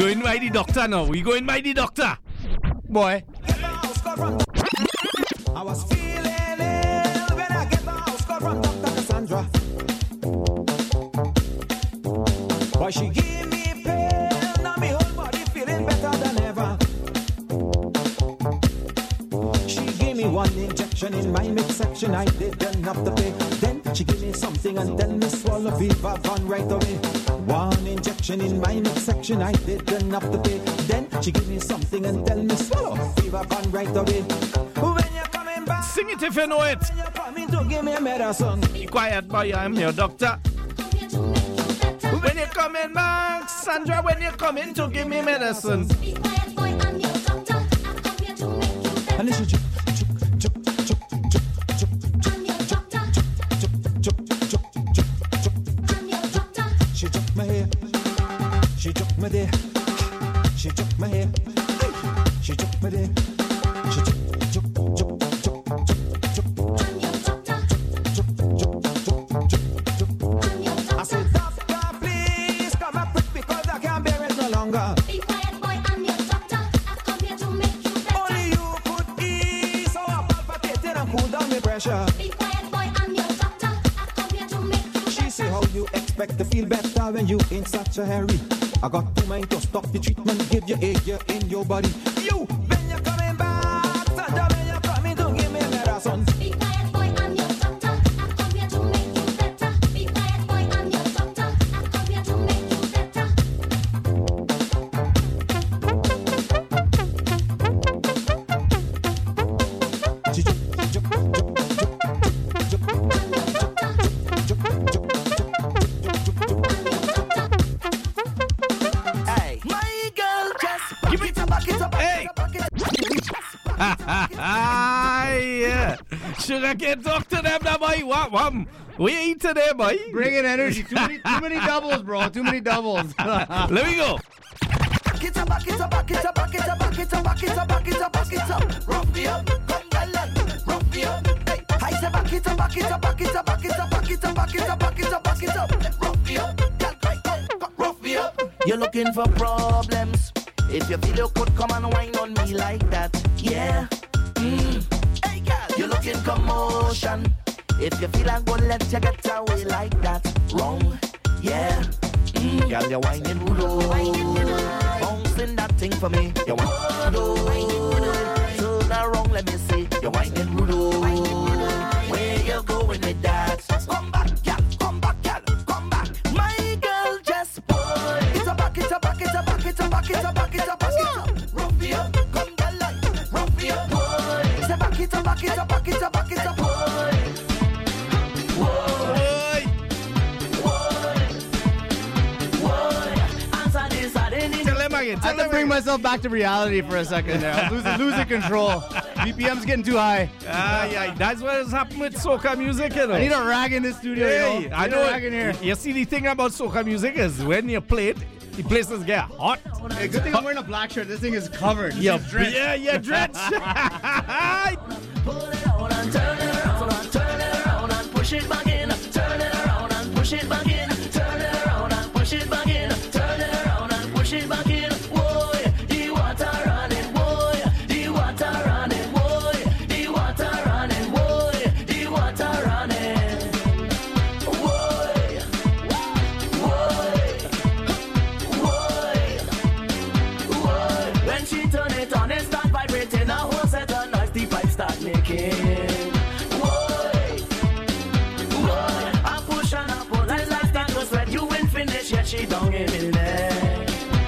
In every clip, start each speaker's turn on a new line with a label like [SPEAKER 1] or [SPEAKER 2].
[SPEAKER 1] going by the doctor now. We going by the doctor. Boy.
[SPEAKER 2] I was feeling ill when I get the house call from Dr. Cassandra. Boy, she gave me pain, now my whole body feeling better than ever. She gave me one injection in my midsection, I didn't have to pay. Then she gave me something and tell me swallow Viva Van right away. One injection in my midsection, I didn't have to pay. Then she gave me something and tell me swallow Viva Van right away. When you're coming back,
[SPEAKER 1] sing it if you know it.
[SPEAKER 2] when you're coming to give me a medicine.
[SPEAKER 1] Be quiet, boy. I'm your doctor. When you're coming back, Sandra, when you're coming to give me medicine.
[SPEAKER 3] Be quiet, boy, I'm your doctor. I'm come here to make you better.
[SPEAKER 2] And listen,
[SPEAKER 3] I'm your doctor. I'm your doctor.
[SPEAKER 2] she took my hair, she took my there, she took my hair, she took my there, she took.
[SPEAKER 3] I'm your doctor. I'm your
[SPEAKER 2] I
[SPEAKER 3] doctor.
[SPEAKER 2] said, doctor, please come up quick because I can't bear it no longer.
[SPEAKER 3] Be quiet, boy, I'm your doctor. I've come here to make you better.
[SPEAKER 2] Only you could ease our palpitating and cool down my pressure.
[SPEAKER 3] Be quiet, boy, I'm your doctor. I've come here to make you
[SPEAKER 2] She say how you expect to feel better when you in such a hurry. I got to mind to stop the treatment, give you a year in your body. You, when you're coming back, Sandra, when you're coming to give me medicine.
[SPEAKER 3] Be quiet, boy, I'm your doctor. I've come here to make you better. Be quiet, boy, I'm your doctor. I've come here to make you better.
[SPEAKER 2] She
[SPEAKER 4] Hey, my girl just
[SPEAKER 1] Give me-
[SPEAKER 4] back it up,
[SPEAKER 1] Hey. Yeah. Sugar cane talk to them now, boy. What? We eat today, boy.
[SPEAKER 5] Bring in energy. Too many doubles, bro. Too many doubles.
[SPEAKER 1] Let me go.
[SPEAKER 4] back it up, back it up, back it up, back it up, back it up, back it up, back it up, back it up. Rough me up, come girl, rough me up. Hey, I say back it up, back it up, back it up, back it up, back it up, back it up, back it up, back it up. Rough me up, girl, come, rough me up. You're looking for problems. If you feel you could come and whine on me like that, yeah. Hey girl, you're looking commotion. If you feel I'm gonna let you get away like that, wrong, yeah. Girl, you're whining rude, bouncing that thing for me. You're whining rude, turn around, let me see. You're whining rude, where you going with that? Come back, girl, come back, girl, come back. My girl just boy, it's a back, it's a back, it's a back, it's a back, it's a back, it's a back, it's a rough me up, come girl, like rough me up, boy. It's a back, it's a back, it's a back, it's a back, it's a boy.
[SPEAKER 5] I have to bring myself back to reality for a second there. I'm losing control. BPM's getting too high.
[SPEAKER 1] Yeah, that's what has happened with soca music, you know.
[SPEAKER 5] I need a rag in this studio,
[SPEAKER 1] Hey,
[SPEAKER 5] you know?
[SPEAKER 1] I
[SPEAKER 5] Need a
[SPEAKER 1] know.
[SPEAKER 5] rag in here.
[SPEAKER 1] You see, the thing about soca music is when you play it, the places get hot.
[SPEAKER 5] Hey, good thing I'm wearing a black shirt. This thing is covered. This
[SPEAKER 1] Yeah,
[SPEAKER 5] is drenched.
[SPEAKER 1] yeah, drenched.
[SPEAKER 4] Pull it out and turn it around and turn it around and push it back in. Turn it around and push it back in. Turn it around and push it back in. Turn it around and push it back in. Whoa, the water running. Whoa, the water running. Whoa, the water running. Whoa, the water running. Whoa, whoa. When she turn it on, it start vibrating. A whole set of noise, the pipe start making. I push and I pull, and like that goes when you ain't finished yet. She don't give me neck.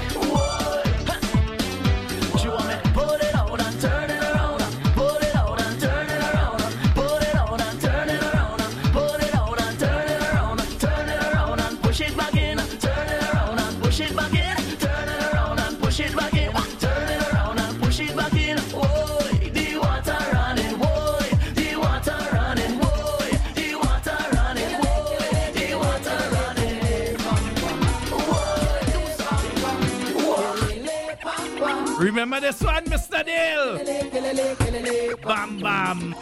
[SPEAKER 4] She want me pull it out and turn it around, pull it out and turn it around, pull it out and turn it around, pull it out and turn it around, turn it around and push it back in, turn it around and push it back in, turn it around and push it back in, turn it around and push it back in. Whoa, the water running, whoa, the water running, whoa, the water running, whoa, the water running.
[SPEAKER 1] Remember this one, Mr. Dale? Bam, bam.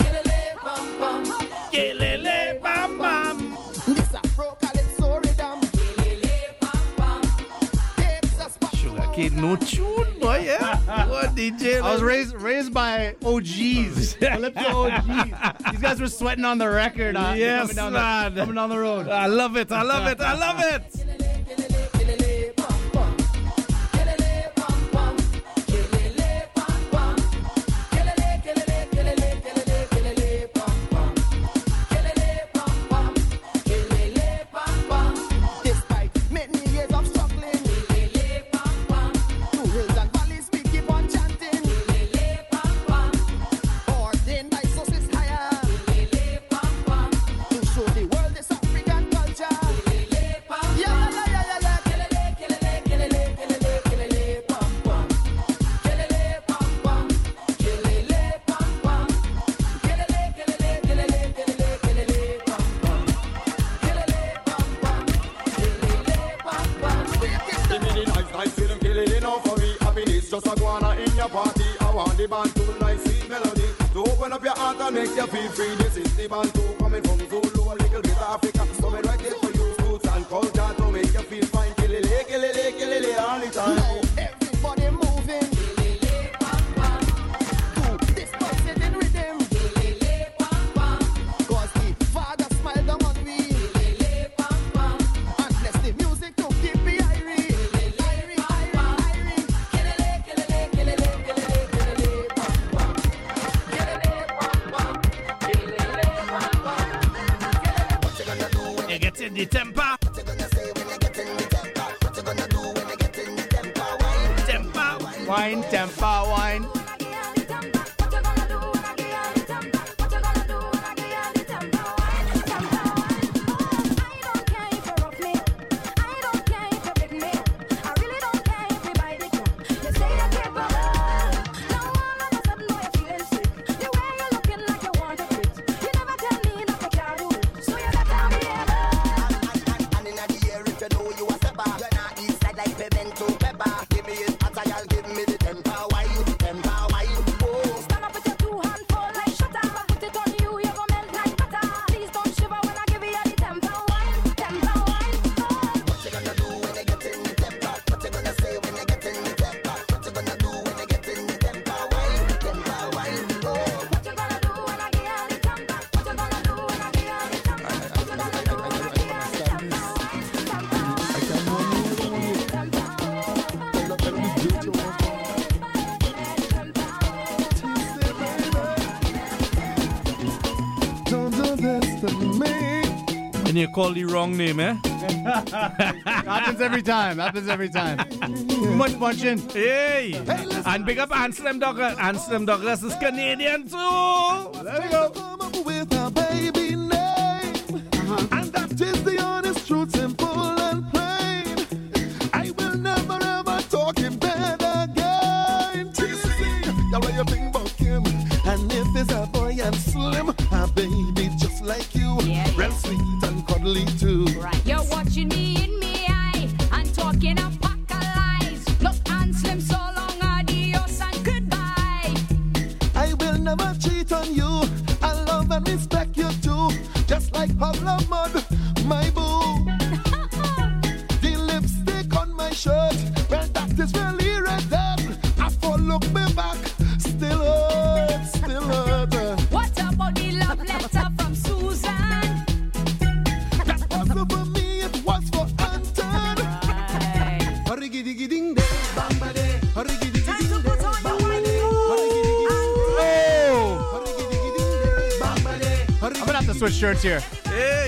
[SPEAKER 1] Kelele, bam, bam.
[SPEAKER 6] This a pro calypso rhythm.
[SPEAKER 1] Sugar okay, no tune, boy, yeah. What DJ?
[SPEAKER 5] I was raised by OGs. Calypso OGs. These guys were sweating on the record.
[SPEAKER 1] Yes,
[SPEAKER 5] coming
[SPEAKER 1] man.
[SPEAKER 5] coming down the road.
[SPEAKER 1] I love it. I love it. I love it.
[SPEAKER 4] Despite many years of struggling, through hills and valleys we keep on chanting. Ordained by sources higher, to show the world this African culture. Yeah, yeah, yeah, yeah, yeah.
[SPEAKER 6] Give me the nice feeling, killing it now for me. Happiness just a guana in your party. I want the band to nice sweet melody to open up your heart and make you feel free. This is the band too coming from Zulu, a little bit of Africa. Coming right there for you, roots and culture to make you feel fine. Kilele, all the time.
[SPEAKER 4] Now everybody moving to this pulsating rhythm. 'Cause the Father smiled down on we, and bless the music to keep me irie.
[SPEAKER 1] You get in the temper. Temper.
[SPEAKER 5] Wine, temper, wine.
[SPEAKER 4] And in the air, if you know you a stepper, you're not east side like pimento pepper. Give me it, I'll give me the temper wine. Oh,
[SPEAKER 3] Stand up with your 2 hands full like shutter. Put it on you, you gon' melt like butter. Please don't shiver when I give you the temper wine. Oh.
[SPEAKER 4] what you gonna do when you get in the temper? What you gonna say when you get in the temper? What you gonna do when you get in the temper wine? Oh.
[SPEAKER 3] What you gonna do when I give you the temper? What you gonna do when I give you the temper? What you gonna do when I give you the temper?
[SPEAKER 6] Don't do this to me.
[SPEAKER 1] And you call the wrong name, eh?
[SPEAKER 5] Happens every time. Too much punching.
[SPEAKER 1] Hey! And big up Anselm Douglas. Anselm Douglas is Canadian too.
[SPEAKER 5] There we go.
[SPEAKER 6] Come up with a baby name, and that is the honest truth, simple and plain. I will never ever talk him bad again. TC, now what you think about him? And if it's a boy and slim, a baby just like you, real sweet and cuddly too.
[SPEAKER 3] You're watching me in me eye and talking a pack of lies. Look, and slim, so long, adios and goodbye.
[SPEAKER 6] I will never cheat on you. I love and respect you too, just like Pablo Mud, my boo. The lipstick on my shirt, well that is really red. I for look me back, still hurt, still hurt.
[SPEAKER 3] What about the love letter from Susan?
[SPEAKER 6] That wasn't for me, it was for Anton. Hurry giddy giddy ding day, bamba day. Hurry giddy giddy ding day, bamba day. Hurry giddy giddy ding day.
[SPEAKER 5] Oh!
[SPEAKER 6] Hurry giddy giddy ding day, bamba day. Hurry
[SPEAKER 5] I'm gonna have to switch shirts here.
[SPEAKER 1] Hey!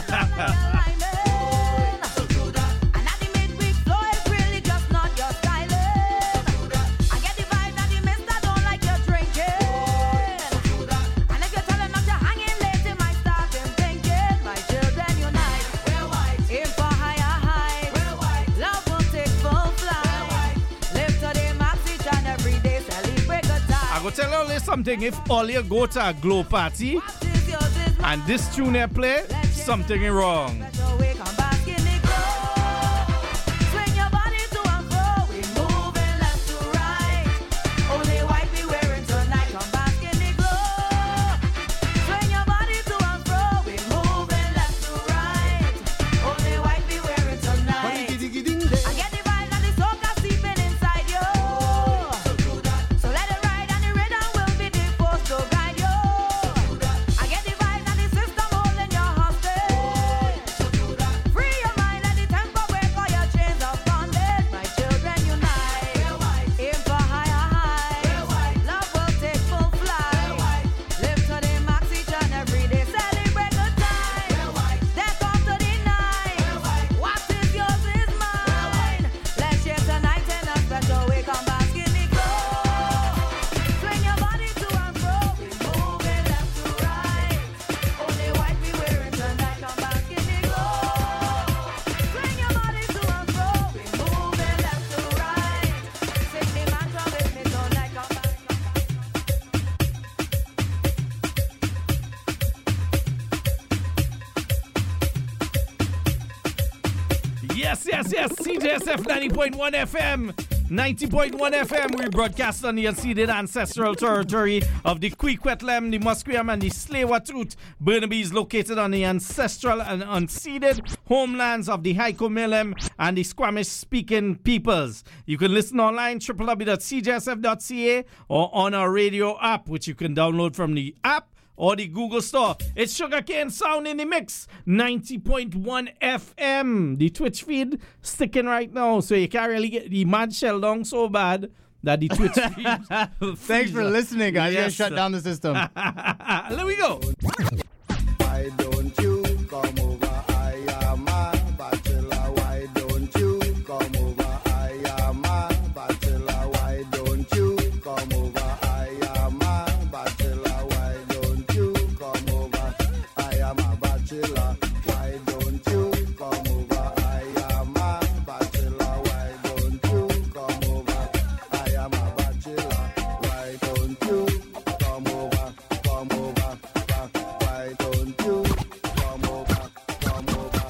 [SPEAKER 3] And at the midweek floor, it's really just not your styling. I get the vibe that the mister don't like your drinking. And if you tell him not to hanging late, he might start him thinking. My children unite. Aim for higher heights. Love will take full flight. Live to the max each and every day. Celebrate good
[SPEAKER 1] I
[SPEAKER 3] time.
[SPEAKER 1] go tell you something. If all you go to a glow party
[SPEAKER 3] What is yours is mine.
[SPEAKER 1] and this tune here play, something is wrong.
[SPEAKER 3] Let your way come back in the glow. Swing your body to and fro. We moving left to right. Only white we wearing tonight. Come back in the glow. Swing your body to and fro. We moving left to right. Only white we wearing tonight.
[SPEAKER 6] giddy giddy ding day.
[SPEAKER 3] I get the vibe that the soca seeping inside.
[SPEAKER 1] Yes, CJSF 90.1 FM. 90.1 FM, we broadcast on the unceded ancestral territory of the Kwikwetlam, the Musqueam, and the Tsleil-Waututh. Burnaby is located on the ancestral and unceded homelands of the Hyco-Milem and the Squamish-speaking peoples. You can listen online, www.cjsf.ca, or on our radio app, which you can download from the app or the Google Store. It's Sugarcane Sound in the Mix, 90.1 FM. The Twitch feed sticking right now, so you can't really get the mad shell down so bad that the Twitch feed...
[SPEAKER 5] Thanks for listening, guys.
[SPEAKER 1] Yes.
[SPEAKER 5] You gotta shut down the system.
[SPEAKER 1] There we go.
[SPEAKER 6] Why don't you come over? I am a bachelor. Why don't you come over? I am a bachelor. Why don't you come over? I am a bachelor. Why don't you come over? I am a bachelor. Why don't you come over? I am a bachelor. Why don't you come over? I am a bachelor. Why don't you come over? Come over. Why don't you come over? Come over.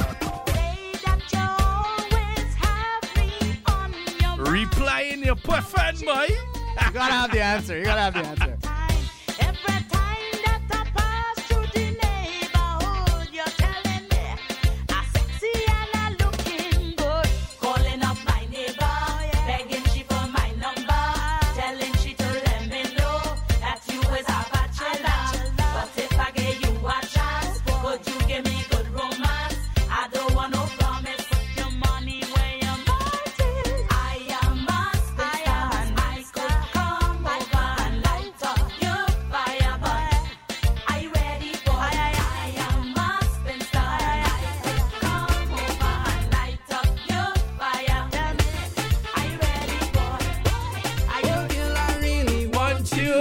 [SPEAKER 3] Say that you always have me on your mind.
[SPEAKER 1] Replying your perfect boy.
[SPEAKER 5] You gotta have the answer. You gotta have the answer.
[SPEAKER 3] Every time that I pass through the neighborhood, you're telling me I'm sexy and I'm looking good. Calling up my neighbor, begging she for my number, telling she to let me know that you is a bachelor. But if I gave you a chance, could you give me good romance? I don't want no promise, put your money where your mouth is. I am a spinster, and I could come over and light up your fire, but are you ready for it? I am a spinster, and I could come over and light up your fire. Tell me, are you ready for it? Are you
[SPEAKER 1] Girl, I really want you.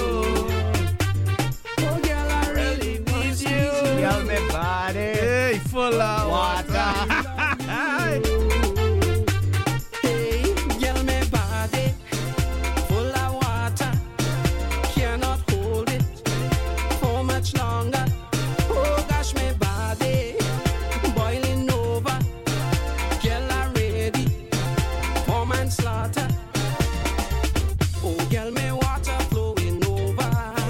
[SPEAKER 6] Oh, girl, I
[SPEAKER 1] Really need you.
[SPEAKER 5] Yell me body.
[SPEAKER 1] Hey, full of water.
[SPEAKER 6] Hey, girl, my body full of water. Cannot hold it for much longer. Oh gosh, my body boiling over. Girl, I'm ready for manslaughter. Oh, girl, my water flowing over.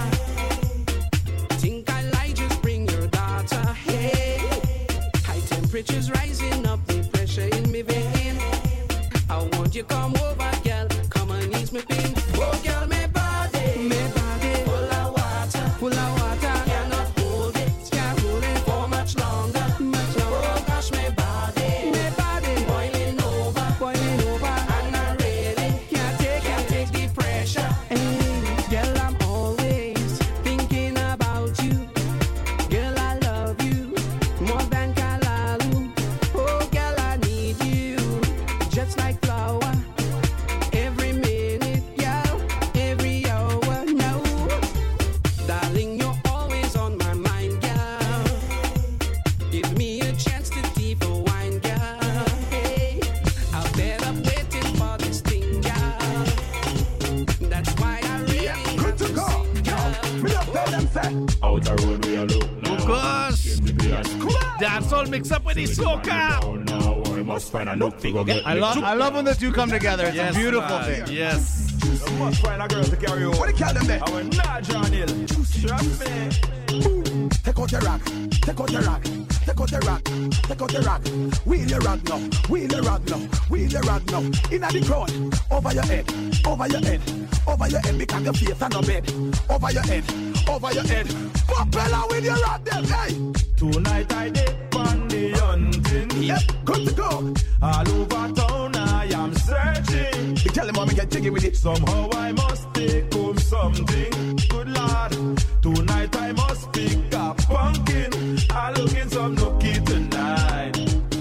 [SPEAKER 6] Think I like just bring your daughter. Hey, high temperatures rising up the pressure in me vein. I want you come over, girl. Come and ease me pain. Oh, girl, my body full of water. Cannot hold it, can't hold it for much longer. Oh gosh, my body boiling over, and I really can't take the pressure. Hey, girl, I'm always thinking about you. Girl, I love you more than Kalalu. Oh, girl, I need you just like flower. Every minute, girl, every hour. No, darling, you're always on my mind, girl. Give me a chance to deep a wine, girl. Hey, I've been up waiting for this thing, girl. That's why I really
[SPEAKER 4] Good to go. Me just tell them say.
[SPEAKER 7] Out a road we a look now.
[SPEAKER 1] Of course. That's all mixed up with the soca.
[SPEAKER 7] Now we must find a look to go get
[SPEAKER 5] I love when the two come together. It's a beautiful
[SPEAKER 1] man.
[SPEAKER 5] thing.
[SPEAKER 1] Yes.
[SPEAKER 7] You must find a girl to carry you.
[SPEAKER 4] What do you call them there?
[SPEAKER 7] I will not John Hill. Trust me.
[SPEAKER 4] Take out the rock, take out the rock, take out the rock, take out the rock. Wheel your rod now, wheel your rod now, wheel your rod now. Inna the crowd, over your head, over your head, over your head. Because your face on no bed. Over your head, over your head. Propeller with your rod there, hey.
[SPEAKER 7] Tonight I did on the hunting.
[SPEAKER 4] Yep, good to go.
[SPEAKER 7] All over town I am searching.
[SPEAKER 4] You tell them how me get jiggy with it.
[SPEAKER 7] Somehow I must take home something. Good lord, tonight I must pick a pumpkin. I looking some nookie tonight.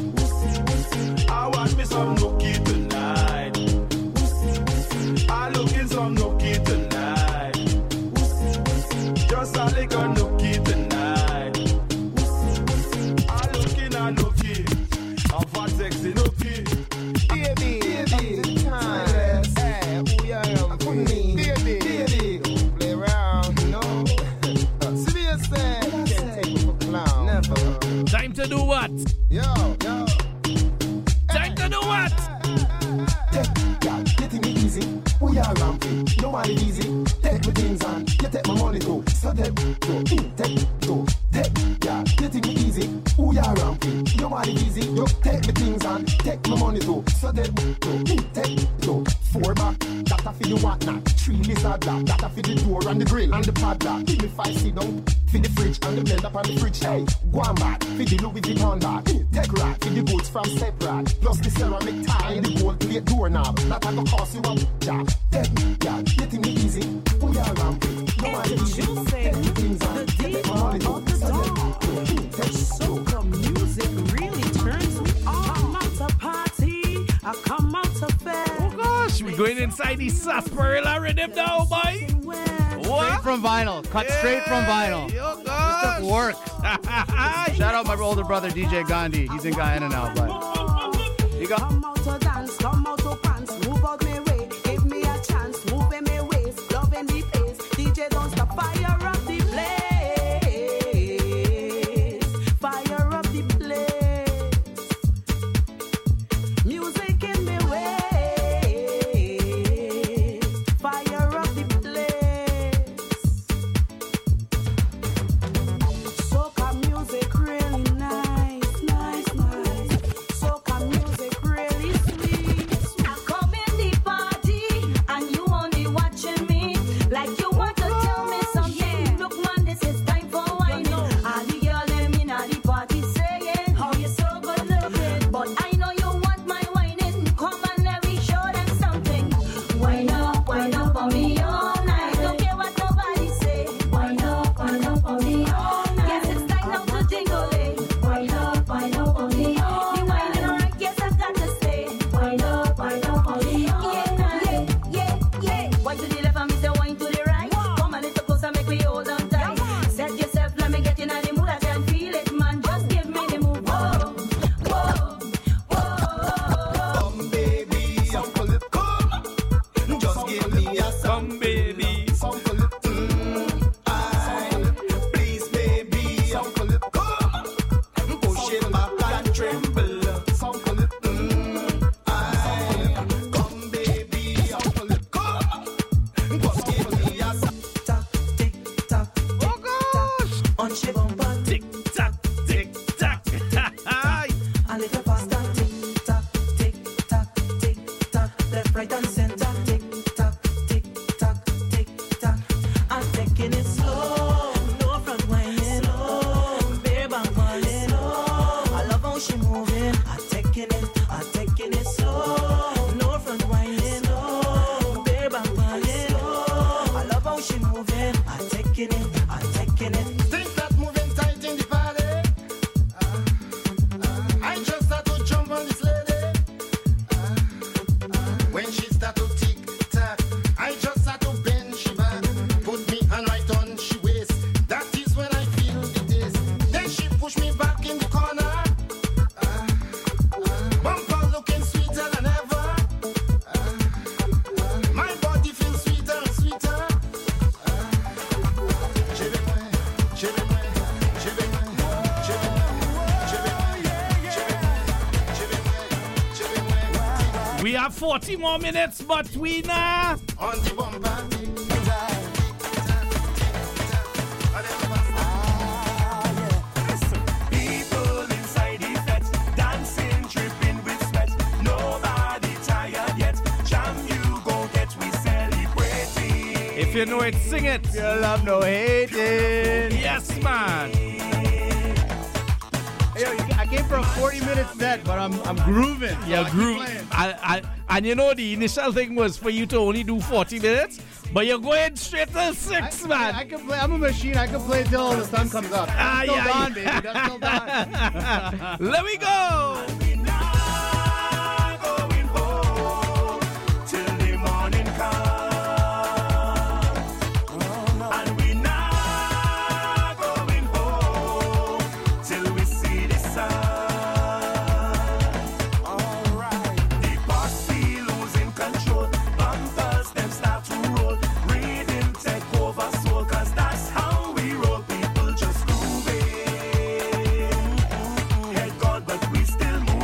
[SPEAKER 7] I want me some nookie tonight. I looking some nookie tonight. Just a little nookie tonight. I looking a nookie. I'm for sexy nookie.
[SPEAKER 4] Baby, baby, time. Hey, who you am? Baby, baby, play around, no. Seriously, can't take it for clown. Never.
[SPEAKER 1] Time to do what?
[SPEAKER 4] Yo.
[SPEAKER 6] ramping. You want it easy? Take my things on. You take my money too. So take go. Take go. Take, yeah. You think it easy? Who ya ramping? You want it easy? You take my things on. Take my money too. So take go. Take go. 4 back. That a for the whatnot. 3 lizard black. That a for the door and the grill and the padlock. Give me 5 sit down. For the fridge and the blender on the fridge. Hey, go on back. For the Louis Vuitton bag. Take rat. For the boots from Separate. Plus the ceramic tie. The gold plate doorknob. That a go cost you a job. Take me, yeah. You think it easy? Who ya ramping? You want it easy? Take the things on. Take my money too. So
[SPEAKER 8] Soca music really turns me on. Come out to party, I come out to bed.
[SPEAKER 1] Oh gosh, we're going inside the sarsaparilla rhythm now, boy.
[SPEAKER 5] Straight from vinyl. Cut straight from vinyl.
[SPEAKER 1] Oh
[SPEAKER 5] This
[SPEAKER 1] gosh.
[SPEAKER 5] stuff works. Shout out my older brother DJ Gandhi. He's in Guyana now, but you go.
[SPEAKER 8] Come out to dance, come out to pants, move out my way, give me a chance, move in my waist, love in the face, DJ don't stop, fire up the place, fire up the place, music in my waist, fire up the place, soca music really nice, nice, nice, soca music really sweet.
[SPEAKER 3] I come in the party and you only watching me like you want to tell me something. Look man, this is time for whining. All the girls them in the party saying how you so good looking, but I know you want my whining. Come and let me show them something. Wind up for me all night. Don't care what nobody say. Wind up for me all night. Yes, it's time now to jingle it. Wind up for me all night. The whining right, yes I got to say. Wind up for me all night. Yeah. Wine to the left and me say wine to the right. Come a little closer, make me hold on tight. Set yourself, let me get in the mood. I can feel it, man. Just give me the move. Whoa.
[SPEAKER 6] Come, baby, sample it. Come. Just give me a
[SPEAKER 1] Come, baby.
[SPEAKER 6] sample it. Please, baby, sample it. Come. Push it back and tremble. Sample it. Come, baby, sample it. Come. Just give me a
[SPEAKER 4] Tack, tick, tack,
[SPEAKER 1] Oh gosh.
[SPEAKER 4] on she bumper,
[SPEAKER 1] Tick tock, tick tock. Aye.
[SPEAKER 4] a little faster. Tick, tack, tick, tack, tick, tack. Left, right, and center. Tick, tack, tick, tack, tick, tack. I'm taking it slow, no front whining. Slow, babe, I'm falling. Slow, I love how she moving. I'm taking it slow, no front whining. Slow, babe, I'm falling. Slow, I love how she moving. I'm taking it.
[SPEAKER 6] Things that moving tight in the party. I just start to jump on this lady. When she start to tick tock, I just start to bend she back. Put me hand right on she waist. That is when I feel the taste. Then she push me back in the corner. Bumper looking sweeter than ever. My body feels sweeter and sweeter.
[SPEAKER 1] We have 40 more minutes, but we nah.
[SPEAKER 6] On the bumper.
[SPEAKER 7] People inside the fete, dancing, tripping with sweat. Nobody tired yet. Jam you go get, we celebrating.
[SPEAKER 1] If you know it, sing it.
[SPEAKER 5] Your love, no hating.
[SPEAKER 1] Yes, man.
[SPEAKER 5] Yo, I came for a 40-minute set, but I'm grooving.
[SPEAKER 1] Yeah,
[SPEAKER 5] So I keep
[SPEAKER 1] groove.
[SPEAKER 5] playing.
[SPEAKER 1] And you know, the initial thing was for you to only do 40 minutes, but you're going straight to 6, man.
[SPEAKER 5] I can play. I'm a machine. I can play till the sun comes up. That's still dawn, baby. That's still dawn.
[SPEAKER 1] Let me go.
[SPEAKER 7] We not going home till the morning comes. And we not going home till we see the sun. Alright. The posse losing control. Bumpers them start to roll. Rhythm take over soul, 'cause that's how we roll. People just grooving. Head God, but we still moving.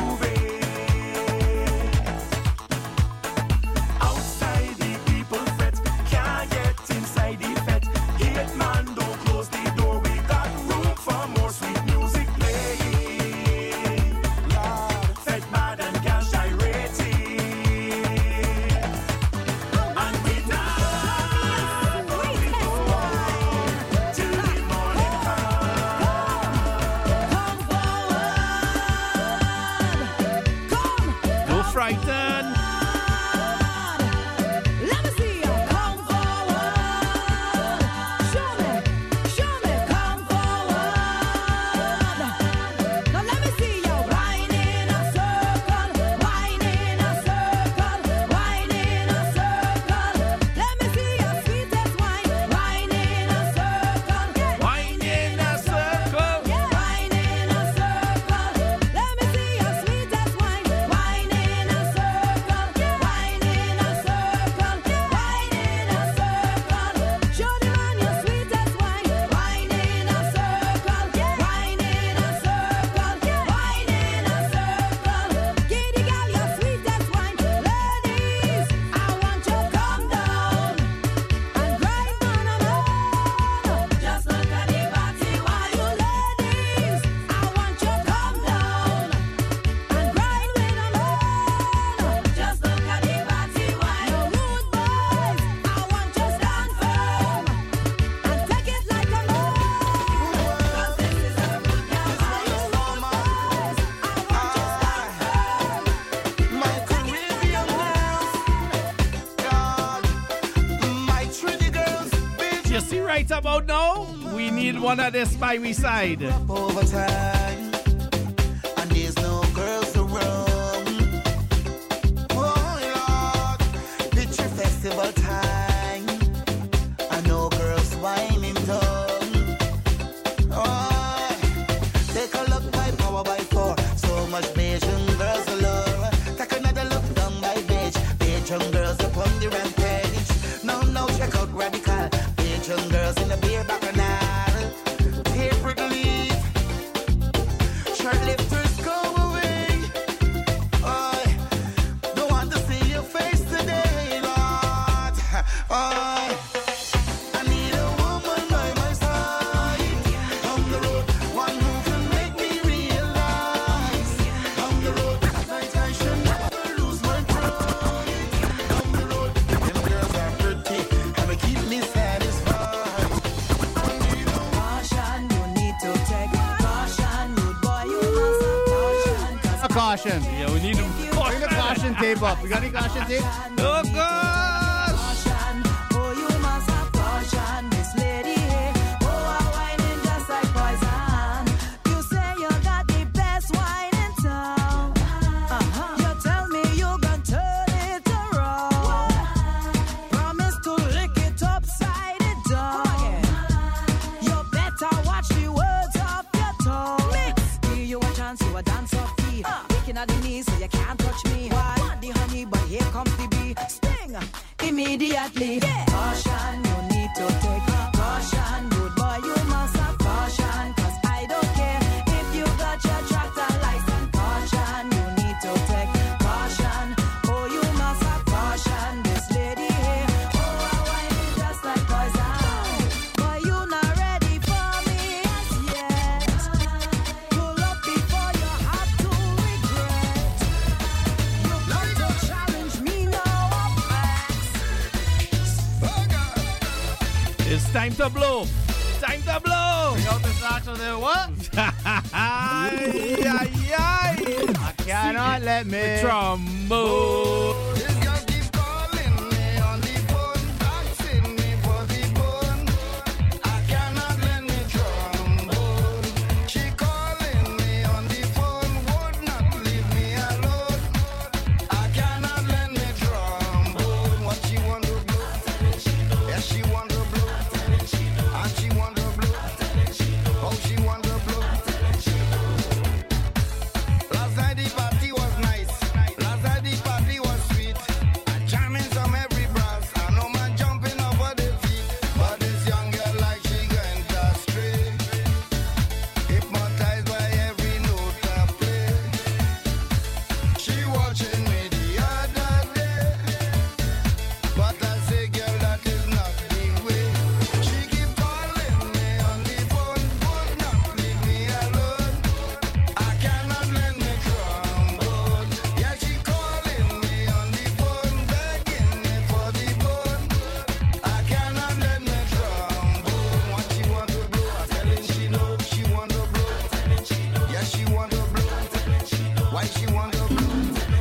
[SPEAKER 1] You see right about now, we need one of this by we side.
[SPEAKER 4] Over time, and there's no girls around. Oh Lord, picture festival time, and no girls whining down. Oh, take a look by power by four, so much Bajan girls allure. Take another look down by Bajan girls upon the rampage. No, check out radical Bajan girls in the beer bacchanal. Paper leaf, short lifters go away. I don't want to see your face today, Lord. I need a woman by my side. On the road, one who can make me realize. On the road, like I should never lose my pride. On the road, them girls are pretty and they keep me satisfied.
[SPEAKER 8] Caution, you need to take caution, rude boy, you must have caution. 'Cause
[SPEAKER 5] A caution.
[SPEAKER 1] Yeah, we need them.
[SPEAKER 5] Bring the caution tape up. We got any caution tape?
[SPEAKER 1] Oh, gosh!
[SPEAKER 8] caution, oh, you must have caution. This lady here, oh, I'm whining just like poison. You say you got the best wine in town. You tell me you gon' turn it around. Promise to lick it upside it down. You better watch the words of your tongue. Mix, give you a chance, you a dance off key. Waking at the knees so you can't touch me. Why? Want the honey, but here comes the bee. Sting immediately. Caution, you need to take caution. Good boy, you must have caution. 'Cause I don't care if you got your tractor license. Caution, you need to take caution. Oh, you must have caution. This lady here, oh, I'm whining just like poison. But you not ready for me as yet. Pull up before you have to regret. You got to challenge me now,
[SPEAKER 1] It's time to blow. Time to blow.
[SPEAKER 5] Bring out the sax of the what?
[SPEAKER 1] Ay, ay, ay.
[SPEAKER 5] I cannot let me.
[SPEAKER 1] Trombone.
[SPEAKER 4] This girl keep calling me on the phone, asking me for the bone. I cannot let me trombone. She calling me on the phone, would not leave me alone. I cannot let me trombone. What she want to blow? Yes, she want to blow. And she want to blow. Oh, she want to blow. Last night the party was nice. Last night the party was sweet. I jamming some every brass. I know man jumping over the feet. But this young girl like she went astray. Hypnotized by every note I play. She watching me the other day. But I say, girl, that is not the way. She keep calling me on the phone, would not leave me alone. I cannot let me trombone. Yeah, she calling me on the phone, begging me for the bone. I cannot let me trombone. What she want to blow? I'm telling she know she want to blow. Yeah, she want to blow. Why she want to blow?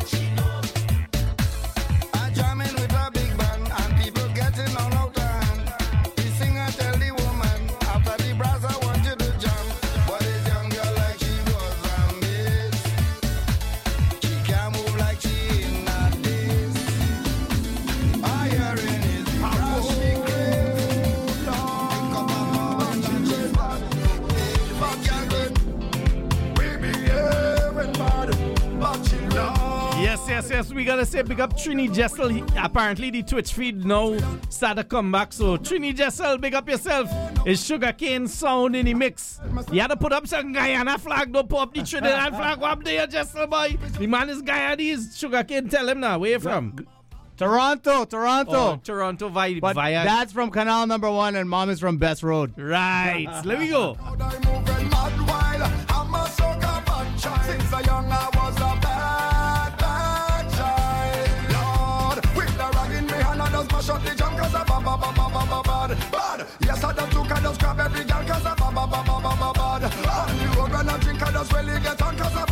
[SPEAKER 4] I'm jamming with a big band and people getting all out of hand. The singer tell the woman after the brass I want you to jam. But this young girl like she was amazed. She can't move like she in a daze. I hearing is crash she crazy. Think of a mom and she's bad. Fuck your good. We be hearing bad. But she love.
[SPEAKER 1] Yes. We gotta say big up Trini Jessel. Apparently the Twitch feed now start to come back. So Trini Jessel, big up yourself. It's Sugarcane sound in the mix. You had to put up some Guyana flag, don't put up the Trinidad flag. What up there, Jessel boy? The man is Guyanese. Sugarcane, tell him now. Where you from?
[SPEAKER 5] Toronto.
[SPEAKER 1] Oh, Toronto via.
[SPEAKER 5] But dad's from Canal Number 1 and mom is from Best Road.
[SPEAKER 1] Right. Let me go.
[SPEAKER 4] I moving mad while I'm a sucker bad child. Since a young I was a bad child. Lord, with the rag in me hand I just mash up the jam 'cause I'm bad. Yes, I don't took, I just grab every girl 'cause I'm bad. And you go and drink, I just really get on 'cause I'm